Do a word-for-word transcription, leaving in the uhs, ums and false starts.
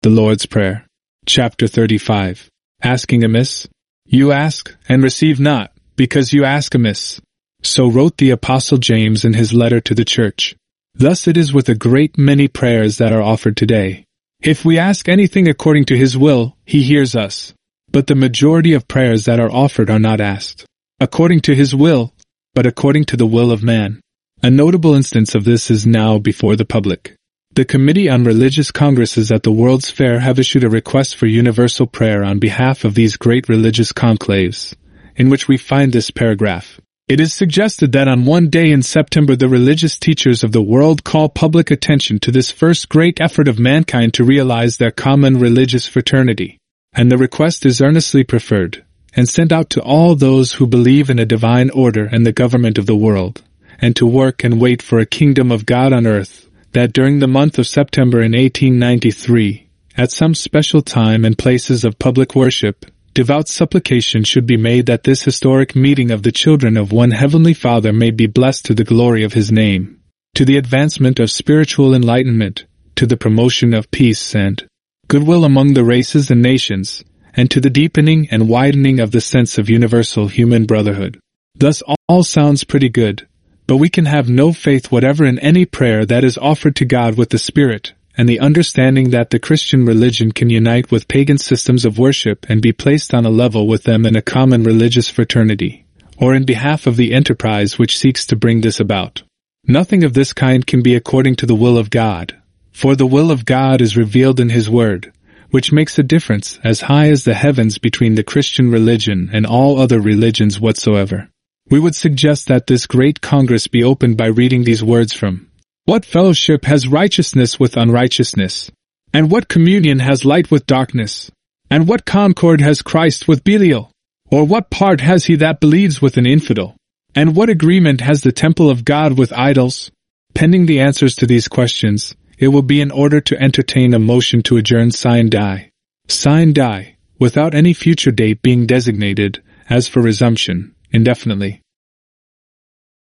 The Lord's Prayer. Chapter thirty-five. Asking amiss? You ask, and receive not, because you ask amiss. So wrote the Apostle James in his letter to the church. Thus it is with a great many prayers that are offered today. If we ask anything according to his will, he hears us. But the majority of prayers that are offered are not asked according to his will, but according to the will of man. A notable instance of this is now before the public. The Committee on Religious Congresses at the World's Fair have issued a request for universal prayer on behalf of these great religious conclaves, in which we find this paragraph. It is suggested that on one day in September the religious teachers of the world call public attention to this first great effort of mankind to realize their common religious fraternity, and the request is earnestly preferred, and sent out to all those who believe in a divine order and the government of the world, and to work and wait for a kingdom of God on earth, that during the month of September in eighteen ninety-three, at some special time and places of public worship, devout supplication should be made that this historic meeting of the children of one Heavenly Father may be blessed to the glory of His name, to the advancement of spiritual enlightenment, to the promotion of peace and goodwill among the races and nations, and to the deepening and widening of the sense of universal human brotherhood. Thus all sounds pretty good, but we can have no faith whatever in any prayer that is offered to God with the Spirit, and the understanding that the Christian religion can unite with pagan systems of worship and be placed on a level with them in a common religious fraternity, or in behalf of the enterprise which seeks to bring this about. Nothing of this kind can be according to the will of God, for the will of God is revealed in His Word, which makes a difference as high as the heavens between the Christian religion and all other religions whatsoever. We would suggest that this great Congress be opened by reading these words from What fellowship has righteousness with unrighteousness? And what communion has light with darkness? And what concord has Christ with Belial? Or what part has he that believes with an infidel? And what agreement has the temple of God with idols? Pending the answers to these questions, it will be in order to entertain a motion to adjourn sine die. Sine die, without any future date being designated, as for resumption, indefinitely.